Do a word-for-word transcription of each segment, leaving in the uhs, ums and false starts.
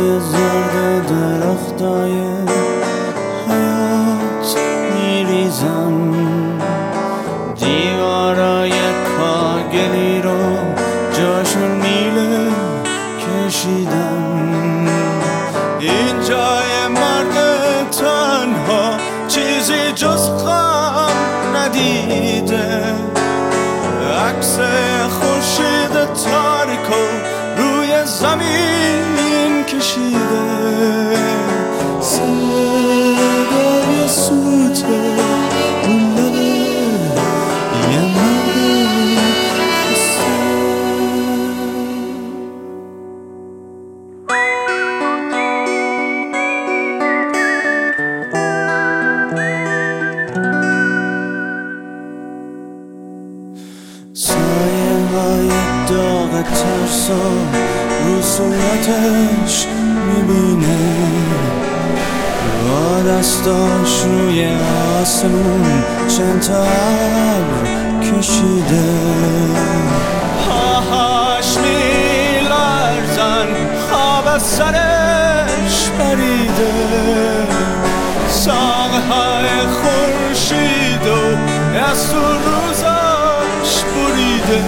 روی زرد درختای حیات میریزم، دیوارای کاگلی رو جاشون میله کشیدم. این جای مرگ تنها چیزی جز غم ندیده، عکس خورشید تاریکو روی زمین کشیده. صدای سوت اون لبه یه مرد خسته. سایه های داغ ترسا رو صورتش میبینه، با دستاش روی آسمون چند تا ابر کشیده. پاهاش میلرزن، خواب از سرش پریده، ساقه های خورشید و از تو روزاش بریده.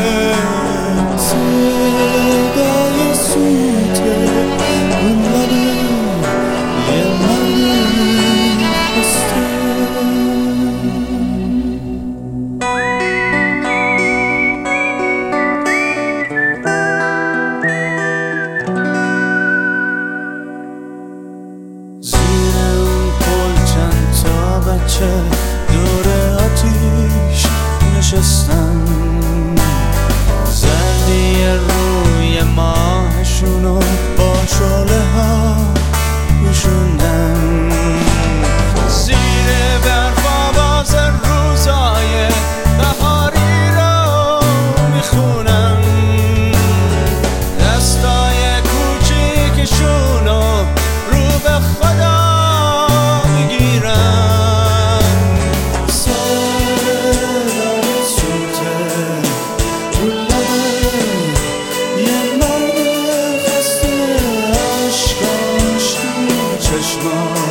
صدای سوت اون لبه یه مرد خسته. زیر اون پل چند تا بچه دور آتیش نشستن، زردی روی ماهشونو با شعله ها پوشوندن. زیر برف آواز روزای بهاری رو میخونن، دستای کوچیکشونو رو به خدا میگیرن. چشمات